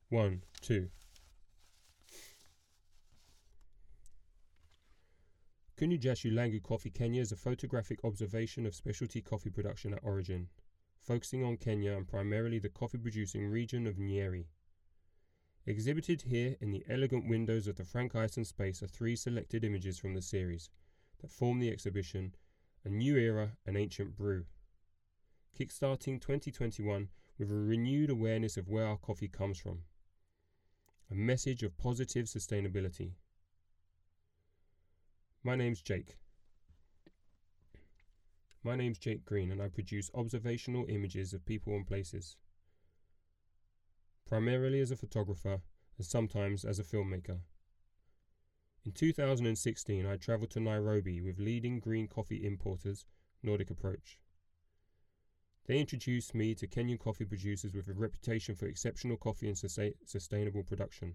1, 2. Kunyajashu Langu Coffee Kenya is a photographic observation of specialty coffee production at origin, focusing on Kenya and primarily the coffee-producing region of Nyeri. Exhibited here in the elegant windows of the Frank Eisen space are 3 selected images from the series that form the exhibition: A New Era, an Ancient Brew. Kickstarting 2021 with a renewed awareness of where our coffee comes from. A message of positive sustainability. My name's Jake Green, and I produce observational images of people and places, primarily as a photographer and sometimes as a filmmaker. In 2016, I travelled to Nairobi with leading green coffee importers, Nordic Approach. They introduced me to Kenyan coffee producers with a reputation for exceptional coffee and sustainable production.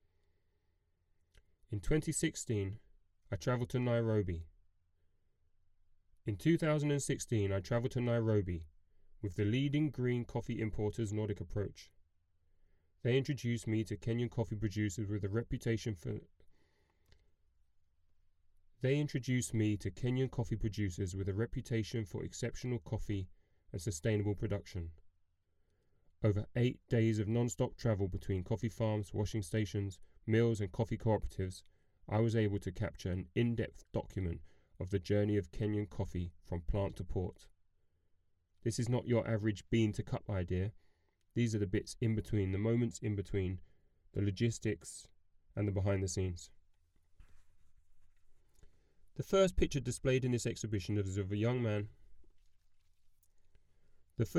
In 2016, I travelled to Nairobi. In 2016, I travelled to Nairobi with the leading green coffee importers, Nordic Approach. They introduced me to Kenyan coffee producers with a reputation for exceptional coffee and sustainable production. Over 8 days of non-stop travel between coffee farms, washing stations, mills and coffee cooperatives, I was able to capture an in-depth document of the journey of Kenyan coffee from plant to port. This is not your average bean to cup idea. These are the bits in between, the moments in between, the logistics and the behind the scenes. The first picture displayed in this exhibition is of a young man of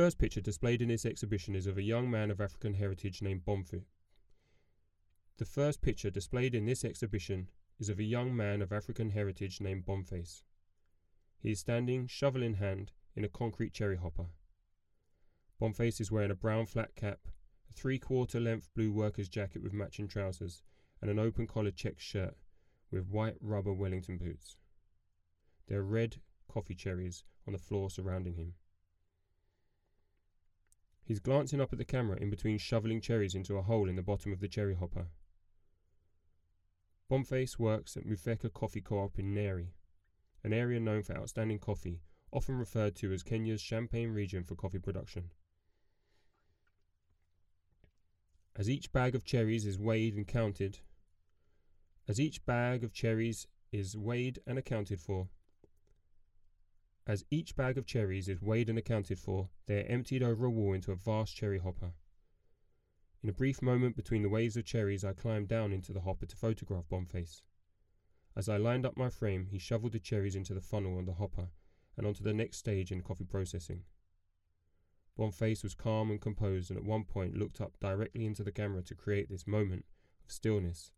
African heritage named Boniface. The first picture displayed in this exhibition is of a young man of African heritage named Boniface. He is standing, shovel in hand, in a concrete cherry hopper. Boniface is wearing a brown flat cap, a 3/4 length blue worker's jacket with matching trousers, and an open collared check shirt with white rubber Wellington boots. There are red coffee cherries on the floor surrounding him. He's glancing up at the camera in between shoveling cherries into a hole in the bottom of the cherry hopper. Boniface works at Mufeka Coffee Co-op in Nyeri, an area known for outstanding coffee, often referred to as Kenya's Champagne region for coffee production. As each bag of cherries is weighed and accounted for, they are emptied over a wall into a vast cherry hopper. In a brief moment between the waves of cherries, I climbed down into the hopper to photograph Boniface. As I lined up my frame, he shoveled the cherries into the funnel on the hopper and onto the next stage in coffee processing. Boniface was calm and composed, and at one point looked up directly into the camera to create this moment of stillness.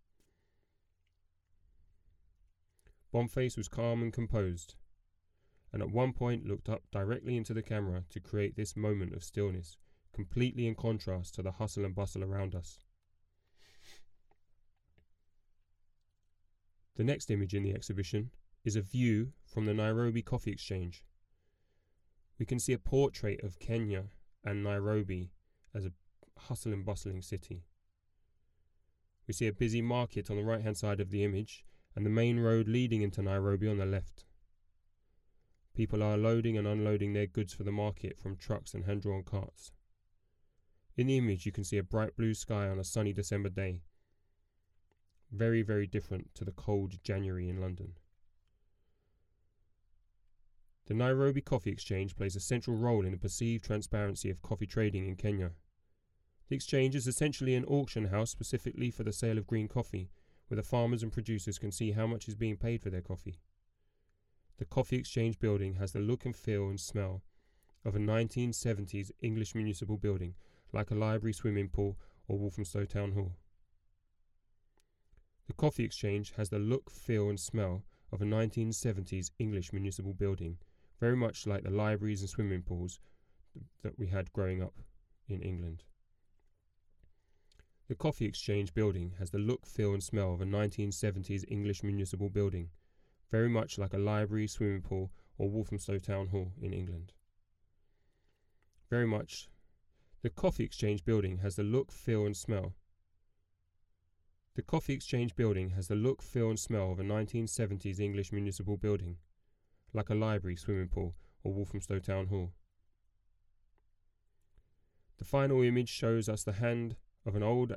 Completely in contrast to the hustle and bustle around us. The next image in the exhibition is a view from the Nairobi Coffee Exchange. We can see a portrait of Kenya and Nairobi as a hustle and bustling city. We see a busy market on the right-hand side of the image and the main road leading into Nairobi on the left. People are loading and unloading their goods for the market from trucks and hand-drawn carts. In the image, you can see a bright blue sky on a sunny December day. Very, very different to the cold January in London. The Nairobi Coffee Exchange plays a central role in the perceived transparency of coffee trading in Kenya. The exchange is essentially an auction house specifically for the sale of green coffee, where the farmers and producers can see how much is being paid for their coffee. The Coffee Exchange building has the look and feel and smell of a 1970s English municipal building, like a library, swimming pool or Walthamstow Town Hall. The Coffee Exchange has the look, feel and smell of a 1970s English municipal building, very much like the libraries and swimming pools that we had growing up in England. The Coffee Exchange building has the look, feel and smell of a 1970s English municipal building, very much like a library, swimming pool or Walthamstow Town Hall in England. The Coffee Exchange building has the look, feel and smell The Coffee Exchange building has the look, feel and smell of a 1970s English municipal building, like a library, swimming pool or Walthamstow Town Hall. The final image shows us the hand of an old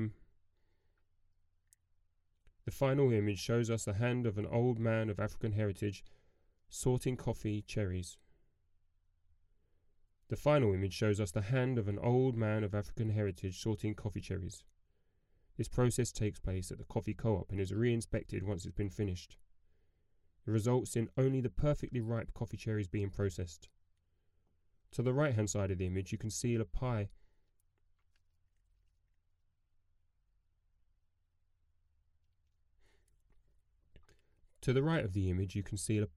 man of African heritage sorting coffee cherries. The final image shows us the hand of an old man of African heritage sorting coffee cherries. This process takes place at the coffee co-op and is re-inspected once it's been finished. It results in only the perfectly ripe coffee cherries being processed. To the right-hand side of the image, you can see a pie. To the right of the image, you can see a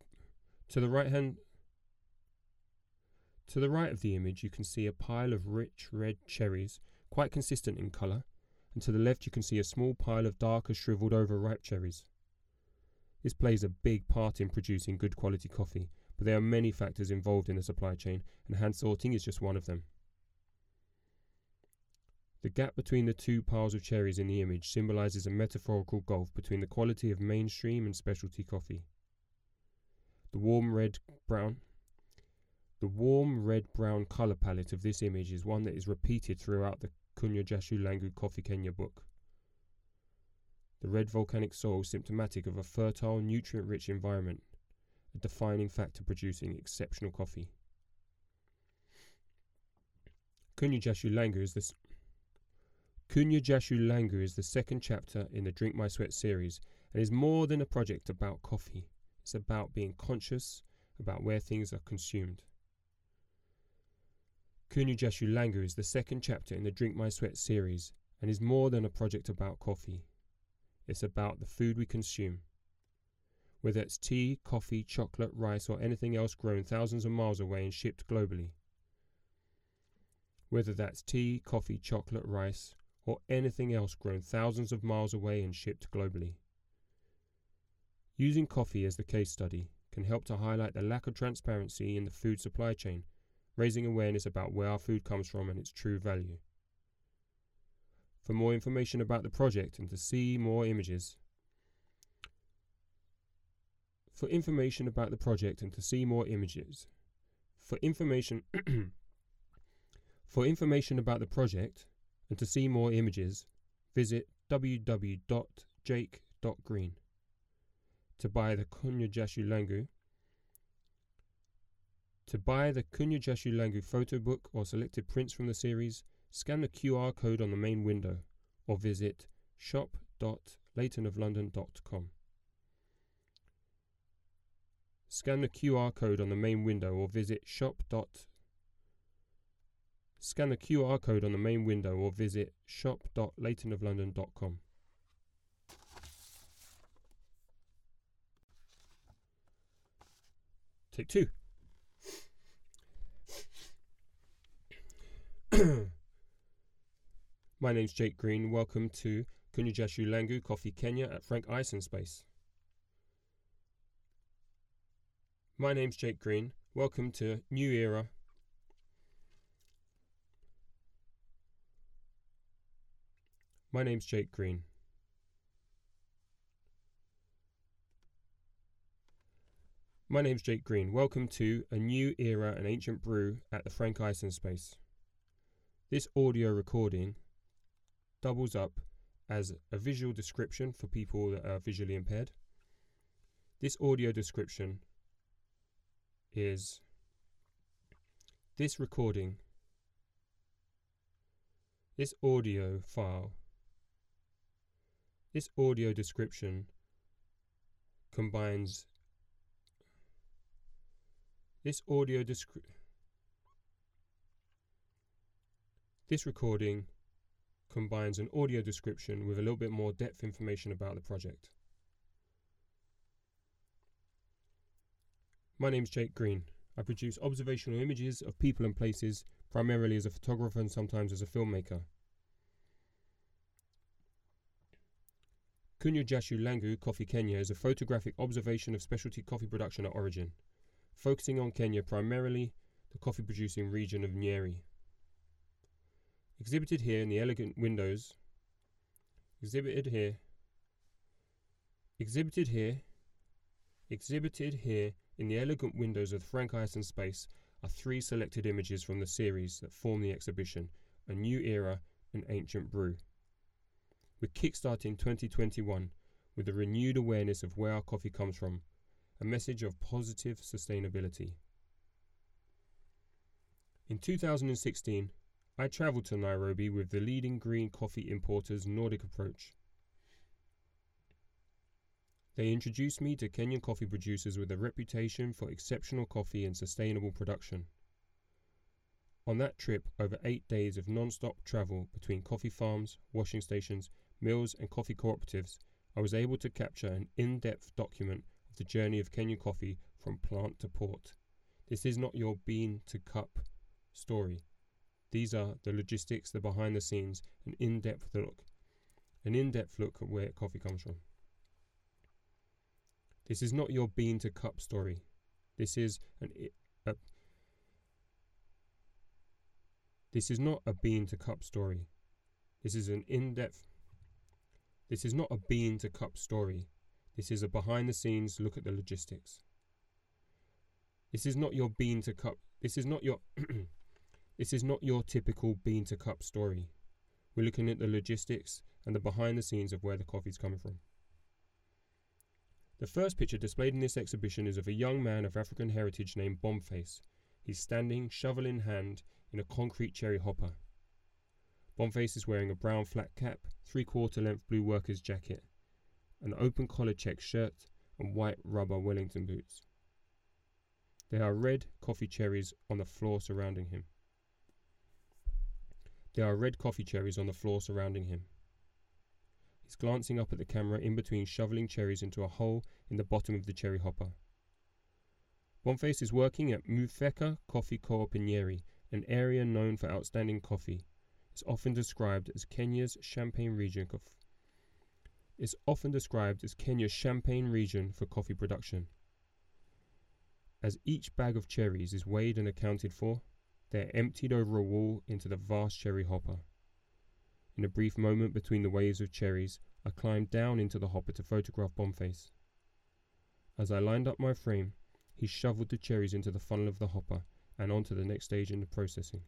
pile of rich red cherries, quite consistent in colour, and to the left you can see a small pile of darker, shriveled over ripe cherries. This plays a big part in producing good quality coffee, but there are many factors involved in the supply chain, and hand sorting is just one of them. The gap between the two piles of cherries in the image symbolises a metaphorical gulf between the quality of mainstream and specialty coffee. The warm red-brown colour palette of this image is one that is repeated throughout the Kunya Jashu Langu Coffee Kenya book. The red volcanic soil symptomatic of a fertile, nutrient-rich environment, a defining factor producing exceptional coffee. Kunya Jashu Langu is the second chapter in the Drink My Sweat series and is more than a project about coffee. It's about being conscious about where things are consumed. Kunya Jashu Langu is the second chapter in the Drink My Sweat series and is more than a project about coffee. It's about the food we consume. Whether it's tea, coffee, chocolate, rice or anything else grown thousands of miles away and shipped globally. Whether that's tea, coffee, chocolate, rice or anything else grown thousands of miles away and shipped globally. Using coffee as the case study can help to highlight the lack of transparency in the food supply chain, raising awareness about where our food comes from and its true value. For more information about the project and to see more images, For information about the project and to see more images, visit www.jake.green. To buy the Kunya Jashu Langu photo book or selected prints from the series, scan the QR code on the main window or visit shop.leightonoflondon.com. Scan the QR code on the main window or visit shop.leightonoflondon.com. Take 2. My name's Jake Green. Welcome to Kunya Jashu Langu Coffee Kenya at Frank Ison Space. My name's Jake Green. Welcome to New Era. My name's Jake Green. My name's Jake Green. Welcome to A New Era, an Ancient Brew at the Frank Ison Space. This audio recording doubles up as a visual description for people that are visually impaired. This audio description is this recording, this audio file, this audio description combines this recording combines an audio description with a little bit more depth information about the project. My name's Jake Green. I produce observational images of people and places, primarily as a photographer and sometimes as a filmmaker. Kunya Jashu Langu Coffee Kenya is a photographic observation of specialty coffee production at origin, focusing on Kenya, primarily the coffee producing region of Nyeri. Exhibited here in the elegant windows Exhibited here in the elegant windows of Frank Ice and Space are 3 selected images from the series that form the exhibition, A New Era and Ancient Brew. We're kickstarting 2021 with a renewed awareness of where our coffee comes from, a message of positive sustainability. In 2016, I travelled to Nairobi with the leading green coffee importers Nordic Approach. They introduced me to Kenyan coffee producers with a reputation for exceptional coffee and sustainable production. On that trip, over 8 days of non-stop travel between coffee farms, washing stations, mills and coffee cooperatives, I was able to capture an in-depth document of the journey of Kenyan coffee from plant to port. This is not your bean to cup story. These are the logistics, the behind the scenes, an in-depth look at where coffee comes from. This is not your bean to cup story. This is not a bean to cup story. This is an in-depth. This is not a bean to cup story. This is a behind the scenes look at the logistics. This is not your bean to cup. This is not your This is not your typical bean to cup story. We're looking at the logistics and the behind the scenes of where the coffee's coming from. The first picture displayed in this exhibition is of a young man of African heritage named Bombface. He's standing, shovel in hand, in a concrete cherry hopper. Bombface is wearing a brown flat cap, 3/4 length blue worker's jacket, an open collar check shirt, and white rubber Wellington boots. There are red coffee cherries on the floor surrounding him. He's glancing up at the camera in between shoveling cherries into a hole in the bottom of the cherry hopper. Bombface is working at Mufeka Coffee Co-op in Nyeri, an area known for outstanding coffee. It's often described as Kenya's Champagne region for coffee production. As each bag of cherries is weighed and accounted for, they are emptied over a wall into the vast cherry hopper. In a brief moment between the waves of cherries, I climbed down into the hopper to photograph Bombface. As I lined up my frame, he shoveled the cherries into the funnel of the hopper and onto the next stage in the processing.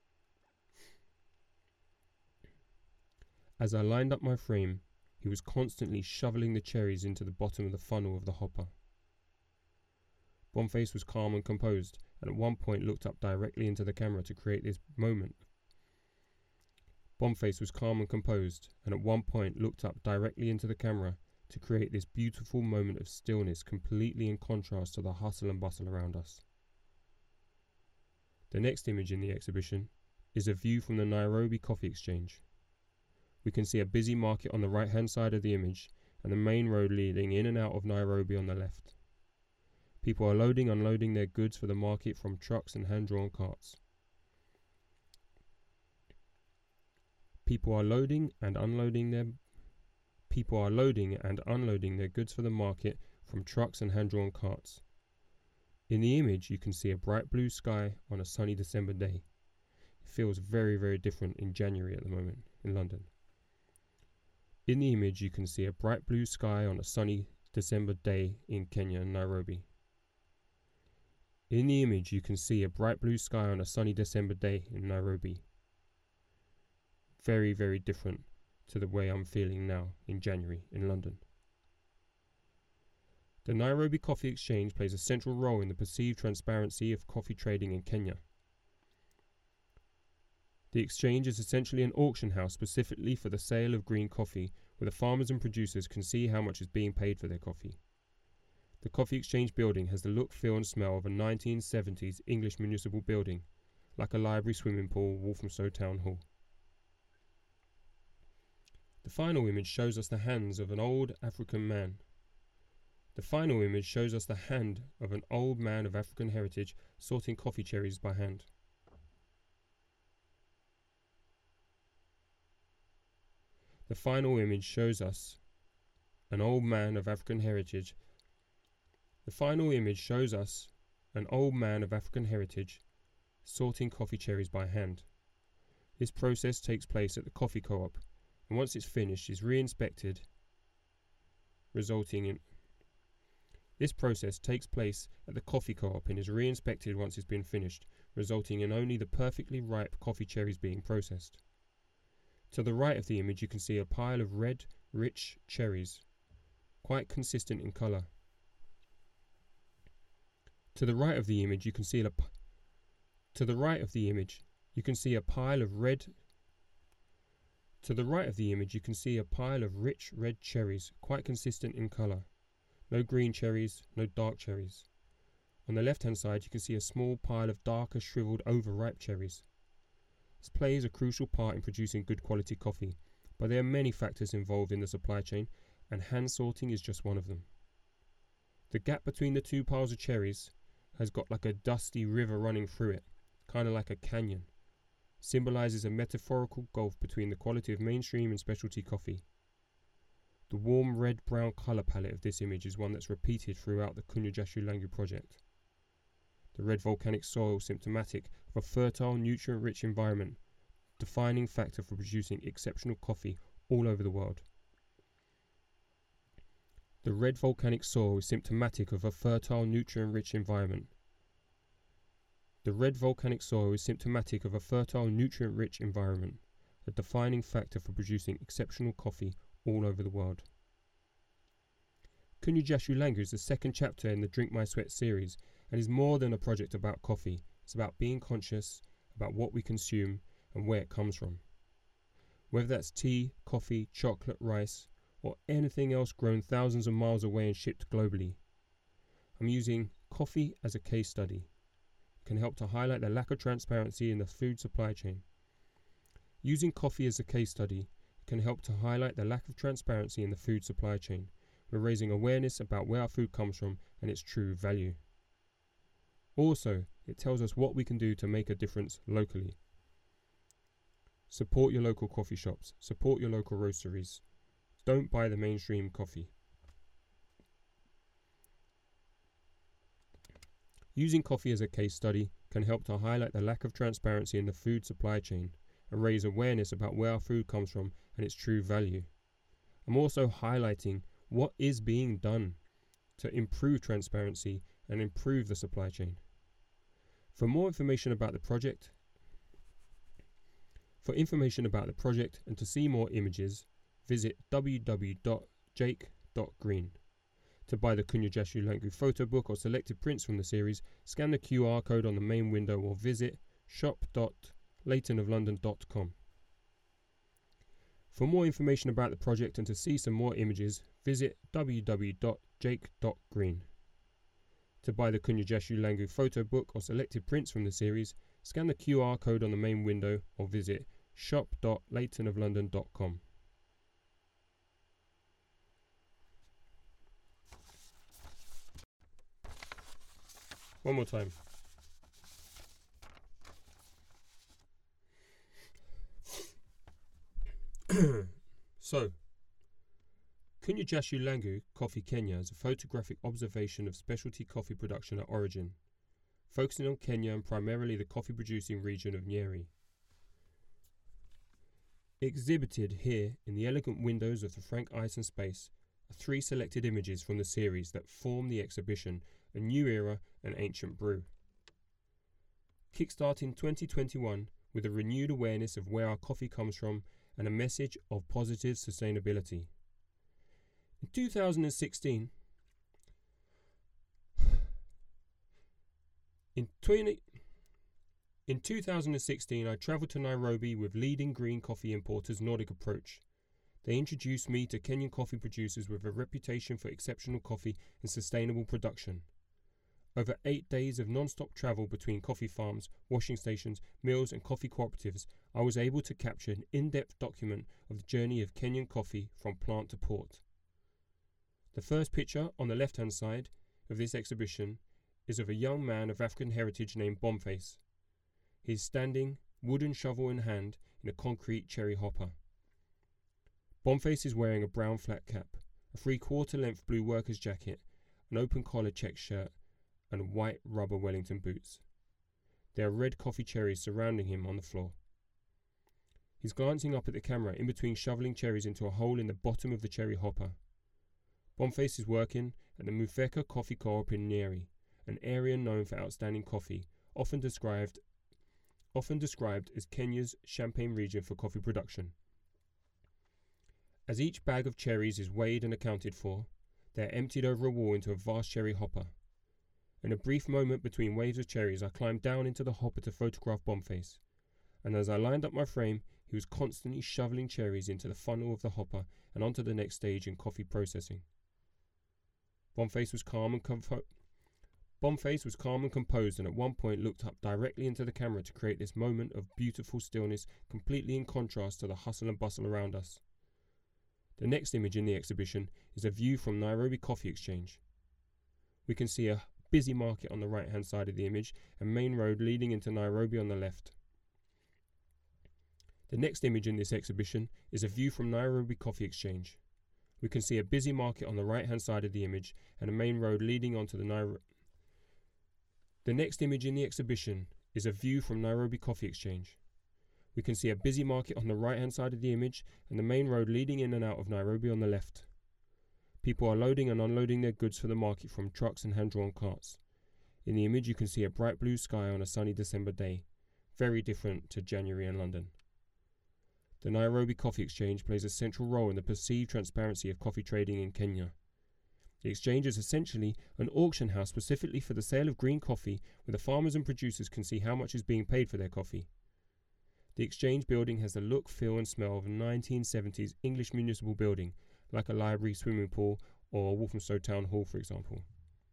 As I lined up my frame, he was constantly shoveling the cherries into the bottom of the funnel of the hopper. Bombface was calm and composed, and at one point looked up directly into the camera to create this moment. Beautiful moment of stillness, completely in contrast to the hustle and bustle around us. The next image in the exhibition is a view from the Nairobi Coffee Exchange. We can see a busy market on the right-hand side of the image and the main road leading in and out of Nairobi on the left. People are loading and unloading their goods for the market from trucks and hand-drawn carts. People are loading and unloading their goods for the market from trucks and hand-drawn carts. In the image, you can see a bright blue sky on a sunny December day. It feels very, very different in January at the moment in London. In the image, you can see a bright blue sky on a sunny December day in Kenya and Nairobi. In the image, you can see a bright blue sky on a sunny December day in Nairobi. Very, very different to the way I'm feeling now in January in London. The Nairobi Coffee Exchange plays a central role in the perceived transparency of coffee trading in Kenya. The exchange is essentially an auction house specifically for the sale of green coffee, where the farmers and producers can see how much is being paid for their coffee. The Coffee Exchange building has the look, feel and smell of a 1970s English municipal building, like a library, swimming pool, Walthamstow Town Hall. The final image shows us the hands of an old African man. The final image shows us the hand of an old man of African heritage sorting coffee cherries by hand. The final image shows us an old man of African heritage. The final image shows us an old man of African heritage sorting coffee cherries by hand. This process takes place at the coffee co-op, and once it's finished is re-inspected, resulting in... This process takes place at the coffee co-op and is re-inspected once it's been finished, resulting in only the perfectly ripe coffee cherries being processed. To the right of the image you can see a pile of red, rich cherries, quite consistent in colour. To the right of the image you can see a pile of rich red cherries, quite consistent in colour. No green cherries, no dark cherries. On the left-hand side you can see a small pile of darker, shriveled, overripe cherries. This plays a crucial part in producing good quality coffee, but there are many factors involved in the supply chain, and hand sorting is just one of them. The gap between the two piles of cherries has got like a dusty river running through it, kind of like a canyon. Symbolises a metaphorical gulf between the quality of mainstream and specialty coffee. The warm red-brown colour palette of this image is one that's repeated throughout the Kunyajashu Langu project. The red volcanic soil symptomatic of a fertile, nutrient-rich environment, defining factor for producing exceptional coffee all over the world. The red volcanic soil is symptomatic of a fertile, nutrient-rich environment. The red volcanic soil is symptomatic of a fertile, nutrient-rich environment, a defining factor for producing exceptional coffee all over the world. Kunyajashu Langu is the second chapter in the Drink My Sweat series and is more than a project about coffee. It's about being conscious about what we consume and where it comes from. Whether that's tea, coffee, chocolate, rice, or anything else grown thousands of miles away and shipped globally. I'm using coffee as a case study. It can help to highlight the lack of transparency in the food supply chain. Using coffee as a case study can help to highlight the lack of transparency in the food supply chain. We're raising awareness about where our food comes from and its true value. Also, it tells us what we can do to make a difference locally. Support your local coffee shops. Support your local roasteries. Don't buy the mainstream coffee. Using coffee as a case study can help to highlight the lack of transparency in the food supply chain and raise awareness about where our food comes from and its true value. I'm also highlighting what is being done to improve transparency and improve the supply chain. For more information about the project, and to see more images, visit www.jake.green. To buy the Kunyajashu Langu photo book or selected prints from the series, scan the QR code on the main window or visit shop.leightonoflondon.com. For more information about the project and to see some more images, visit www.jake.green. To buy the Kunyajashu Langu photo book or selected prints from the series, scan the QR code on the main window or visit shop.leightonoflondon.com. One more time. So, Kunyajashu Langu Coffee Kenya is a photographic observation of specialty coffee production at origin, focusing on Kenya and primarily the coffee producing region of Nyeri. Exhibited here in the elegant windows of the Frank Eisen space are 3 selected images from the series that form the exhibition, A New Era and Ancient Brew. Kickstarting 2021 with a renewed awareness of where our coffee comes from and a message of positive sustainability. In 2016, I travelled to Nairobi with leading green coffee importers Nordic Approach. They introduced me to Kenyan coffee producers with a reputation for exceptional coffee and sustainable production. Over 8 days of non-stop travel between coffee farms, washing stations, mills and coffee cooperatives, I was able to capture an in-depth document of the journey of Kenyan coffee from plant to port. The first picture on the left-hand side of this exhibition is of a young man of African heritage named Boniface. He is standing, wooden shovel in hand, in a concrete cherry hopper. Boniface is wearing a brown flat cap, a 3/4 length blue worker's jacket, an open collar check shirt, and white rubber Wellington boots. There are red coffee cherries surrounding him on the floor. He's glancing up at the camera in between shoveling cherries into a hole in the bottom of the cherry hopper. Boniface is working at the Mufeka Coffee Co-op in Nyeri, an area known for outstanding coffee, often described as Kenya's Champagne region for coffee production. As each bag of cherries is weighed and accounted for, they are emptied over a wall into a vast cherry hopper. In a brief moment between waves of cherries, I climbed down into the hopper to photograph Boniface, and as I lined up my frame, he was constantly shoveling cherries into the funnel of the hopper and onto the next stage in coffee processing. Boniface was calm and composed, and at one point looked up directly into the camera to create this moment of beautiful stillness, completely in contrast to the hustle and bustle around us. The next image in the exhibition is a view from Nairobi Coffee Exchange. We can see a busy market on the right-hand side of the image and main road leading into Nairobi on the left. The next image in this exhibition is a view from Nairobi Coffee Exchange. We can see a busy market on the right-hand side of the image and a main road leading onto the Nairobi. The next image in the exhibition is a view from Nairobi Coffee Exchange. We can see a busy market on the right-hand side of the image and the main road leading in and out of Nairobi on the left. People are loading and unloading their goods for the market from trucks and hand-drawn carts. In the image you can see a bright blue sky on a sunny December day, very different to January in London. The Nairobi Coffee Exchange plays a central role in the perceived transparency of coffee trading in Kenya. The exchange is essentially an auction house specifically for the sale of green coffee, where the farmers and producers can see how much is being paid for their coffee. The exchange building has the look, feel and smell of a 1970s English municipal building, like a library, swimming pool or Walthamstow Town Hall, for example.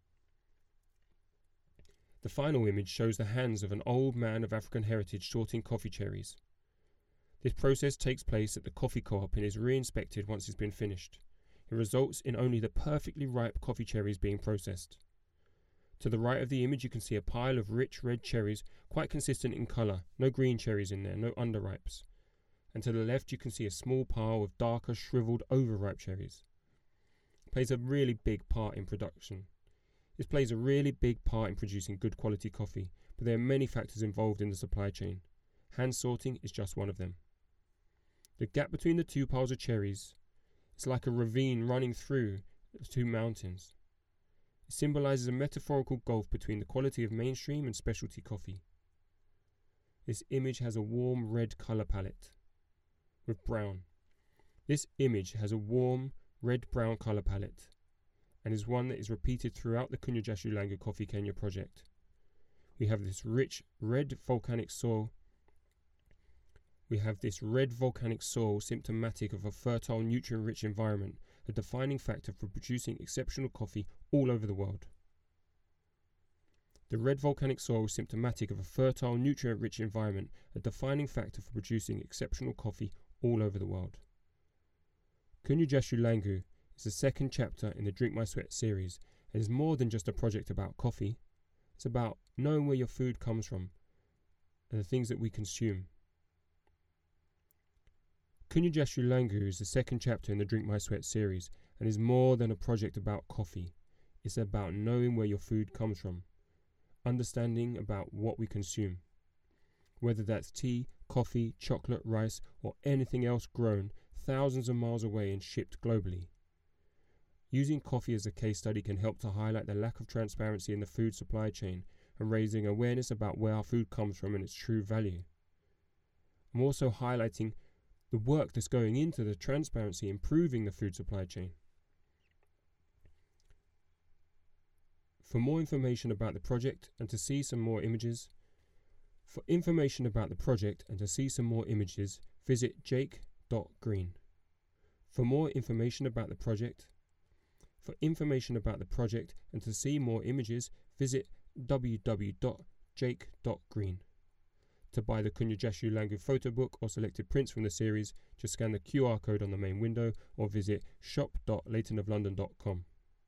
The final image shows the hands of an old man of African heritage sorting coffee cherries. This process takes place at the coffee co-op and is re-inspected once it's been finished. It results in only the perfectly ripe coffee cherries being processed. To the right of the image you can see a pile of rich red cherries, quite consistent in colour, no green cherries in there, no underripes. And to the left you can see a small pile of darker, shriveled, overripe cherries. It plays a really big part in production. This plays a really big part in producing good quality coffee, but there are many factors involved in the supply chain. Hand sorting is just one of them. The gap between the two piles of cherries is like a ravine running through the two mountains. It symbolises a metaphorical gulf between the quality of mainstream and specialty coffee. This image has a warm red colour palette with brown. This image has a warm red-brown colour palette and is one that is repeated throughout the Kunywa Jasho Langu Coffee Kenya project. We have this rich red volcanic soil. Symptomatic of a fertile, nutrient-rich environment, a defining factor for producing exceptional coffee all over the world. The red volcanic soil is symptomatic of a fertile, nutrient-rich environment, a defining factor for producing exceptional coffee all over the world. Kunywa Jasho Langu is the second chapter in the Drink My Sweat series and is more than just a project about coffee. It's about knowing where your food comes from and the things that we consume. Kunywa Jasho Langu is the second chapter in the Drink My Sweat series and is more than a project about coffee. It's about knowing where your food comes from, understanding about what we consume, whether that's tea, coffee, chocolate, rice, or anything else grown thousands of miles away and shipped globally. Using coffee as a case study can help to highlight the lack of transparency in the food supply chain and raising awareness about where our food comes from and its true value. I'm also highlighting the work that's going into the transparency improving the food supply chain. For more information about the project and to see some more images, visit jake.green. For more information about the project and to see more images, visit www.jake.green. To buy the Kunywa Jasho Langu photo book or selected prints from the series, just scan the QR code on the main window or visit shop.leightonoflondon.com.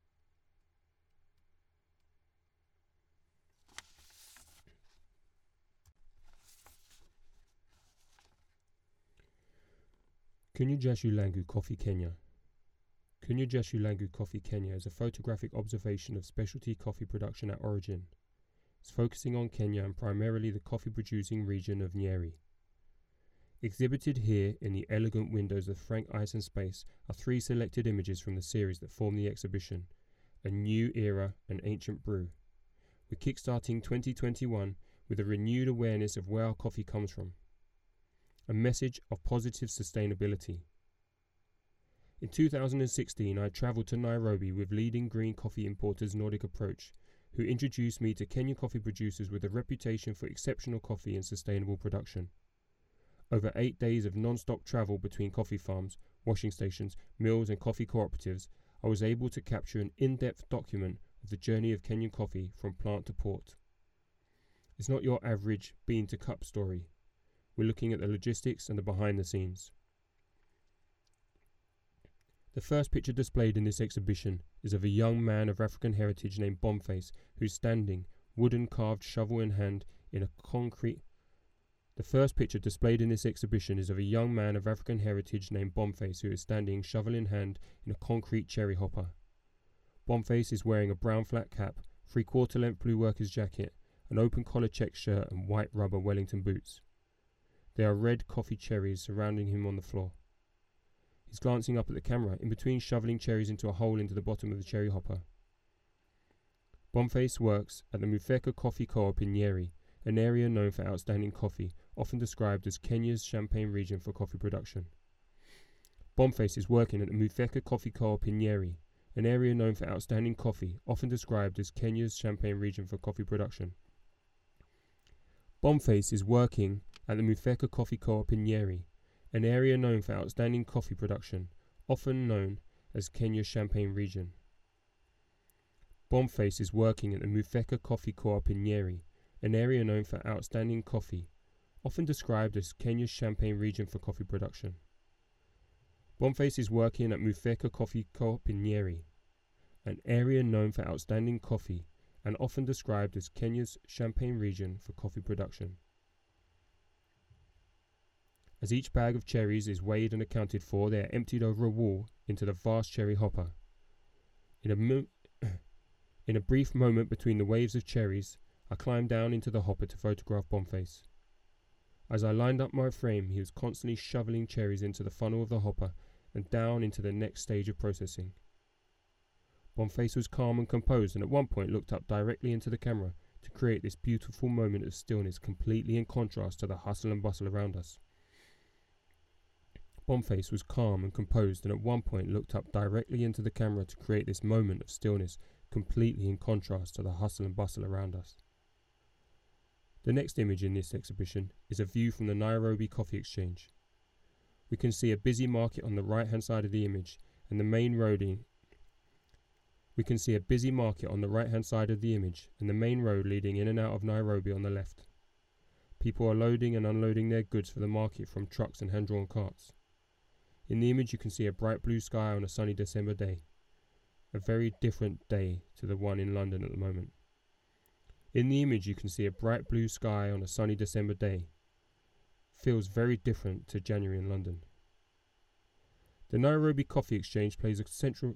Kunywa Jasho Langu Coffee Kenya. Kunywa Jasho Langu Coffee Kenya is a photographic observation of specialty coffee production at origin. It's focusing on Kenya and primarily the coffee-producing region of Nyeri. Exhibited here in the elegant windows of Frank Ice and Space are 3 selected images from the series that form the exhibition, A New Era, an Ancient Brew. We're kickstarting 2021 with a renewed awareness of where our coffee comes from. A message of positive sustainability. In 2016, I travelled to Nairobi with leading green coffee importers Nordic Approach, who introduced me to Kenyan coffee producers with a reputation for exceptional coffee and sustainable production. Over 8 days of non-stop travel between coffee farms, washing stations, mills and coffee cooperatives, I was able to capture an in-depth document of the journey of Kenyan coffee from plant to port. It's not your average bean to cup story. We're looking at the logistics and the behind the scenes. The first picture displayed in this exhibition is of a young man of African heritage named Boniface, who's standing, wooden carved shovel in hand, in a concrete. The first picture displayed in this exhibition is of a young man of African heritage named Boniface, who is standing, shovel in hand, in a concrete cherry hopper. Boniface is wearing a brown flat cap, 3/4 length blue worker's jacket, an open collar check shirt and white rubber Wellington boots. There are red coffee cherries surrounding him on the floor. He's glancing up at the camera, in between shoveling cherries into a hole into the bottom of the cherry hopper. Boniface works at the Mufeka Coffee Co-op in Nyeri, an area known for outstanding coffee, often described as Kenya's Champagne region for coffee production. Boniface is working at the Mufeka Coffee Co-op in Nyeri, an area known for outstanding coffee, often described as Kenya's Champagne region for coffee production. Boniface is working at the Mufeka Coffee Co-op in Nyeri, an area known for outstanding coffee production, often known as Kenya's Champagne region. Boniface is working at the Mufeka Coffee Co-op in Nyeri, an area known for outstanding coffee, often described as Kenya's Champagne region for coffee production. Boniface is working at Mufeka Coffee Co-op in Nyeri, an area known for outstanding coffee and often described as Kenya's Champagne region for coffee production. As each bag of cherries is weighed and accounted for, they are emptied over a wall into the vast cherry hopper. In a brief moment between the waves of cherries, I climbed down into the hopper to photograph Boniface. As I lined up my frame, he was constantly shoveling cherries into the funnel of the hopper and down into the next stage of processing. Boniface was calm and composed, and at one point looked up directly into the camera to create this beautiful moment of stillness, completely in contrast to the hustle and bustle around us. Boniface was calm and composed, and at one point looked up directly into the camera to create this moment of stillness, completely in contrast to the hustle and bustle around us. The next image in this exhibition is a view from the Nairobi Coffee Exchange. We can see a busy market on the right-hand side of the image, and the main road leading in and out of Nairobi on the left. People are loading and unloading their goods for the market from trucks and hand-drawn carts. In the image you can see a bright blue sky on a sunny December day, a very different day to the one in London at the moment. In the image you can see a bright blue sky on a sunny December day. Feels very different to January in London. The Nairobi Coffee Exchange plays a central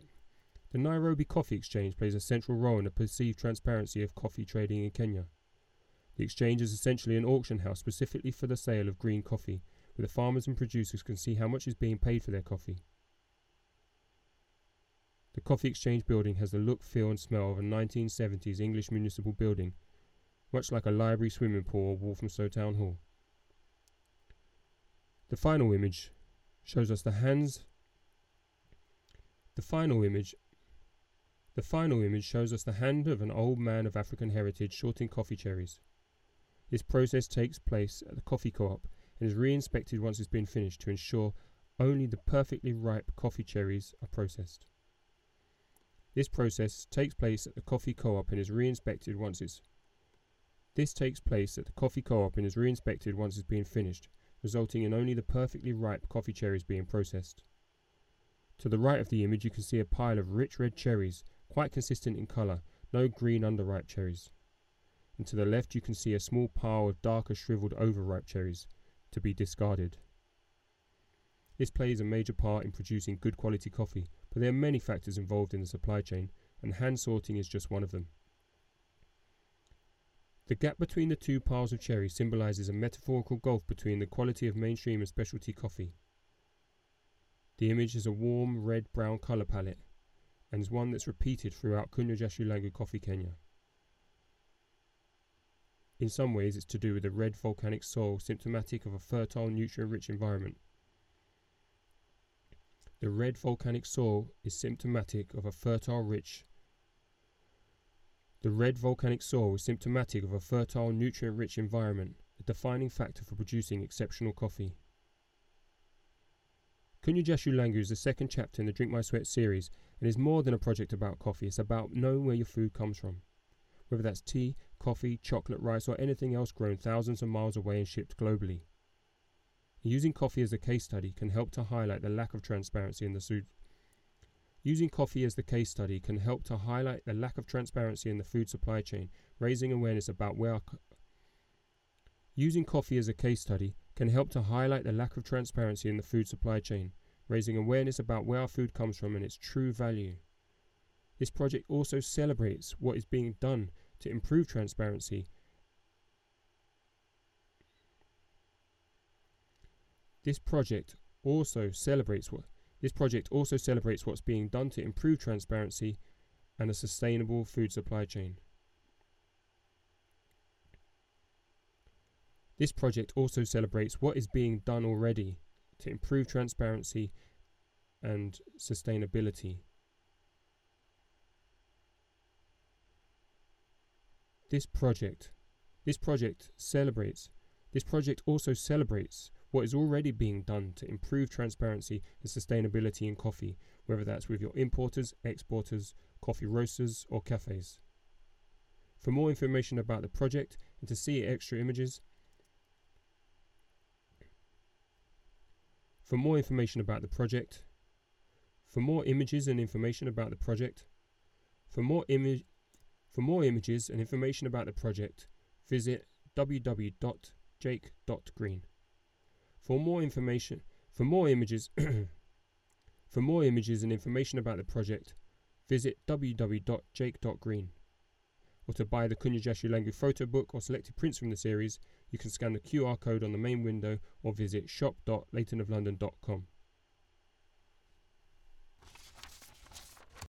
role in the perceived transparency of coffee trading in Kenya. The exchange is essentially an auction house specifically for the sale of green coffee, where the farmers and producers can see how much is being paid for their coffee. The Coffee Exchange building has the look, feel and smell of a 1970s English municipal building, much like a library, swimming pool or Walthamstow Town Hall. The final image shows us the hand of an old man of African heritage sorting coffee cherries. This process takes place at the coffee co-op and is re-inspected once it's been finished to ensure only the perfectly ripe coffee cherries are processed. This process takes place at the coffee co-op and is re-inspected once it's been finished, resulting in only the perfectly ripe coffee cherries being processed. To the right of the image you can see a pile of rich red cherries, quite consistent in colour, no green underripe cherries. And to the left you can see a small pile of darker shriveled overripe cherries to be discarded. This plays a major part in producing good quality coffee, but there are many factors involved in the supply chain, and hand sorting is just one of them. The gap between the two piles of cherries symbolises a metaphorical gulf between the quality of mainstream and specialty coffee. The image is a warm red-brown colour palette and is one that's repeated throughout Kunywa Jashu Langu Coffee Kenya. In some ways it's to do with the red volcanic soil symptomatic of a fertile, nutrient-rich environment. The red volcanic soil is symptomatic of a fertile, nutrient-rich environment, a defining factor for producing exceptional coffee. Kunywa Jashu Langu is the second chapter in the Drink My Sweat series and is more than a project about coffee. It's about knowing where your food comes from, whether that's tea, coffee, chocolate, rice or anything else grown thousands of miles away and shipped globally. Using coffee as a case study can help to highlight the lack of transparency in the food. Supply chain, raising awareness about where Using coffee as a case study can help to highlight the lack of transparency in the food supply chain, raising awareness about where our food comes from and its true value. This project also celebrates what is being done to improve transparency. This project also celebrates what's being done to improve transparency and a sustainable food supply chain. This project also celebrates what is being done already to improve transparency and sustainability. This project also celebrates what is already being done to improve transparency and sustainability in coffee, whether that's with your importers, exporters, coffee roasters or cafes. For more information about the project and to see extra images, For more images and information about the project, visit www.jake.green. For more images and information about the project, visit www.jake.green. Or to buy the Kunywa Jashu Langu photo book or selected prints from the series, you can scan the QR code on the main window or visit shop.leightonoflondon.com.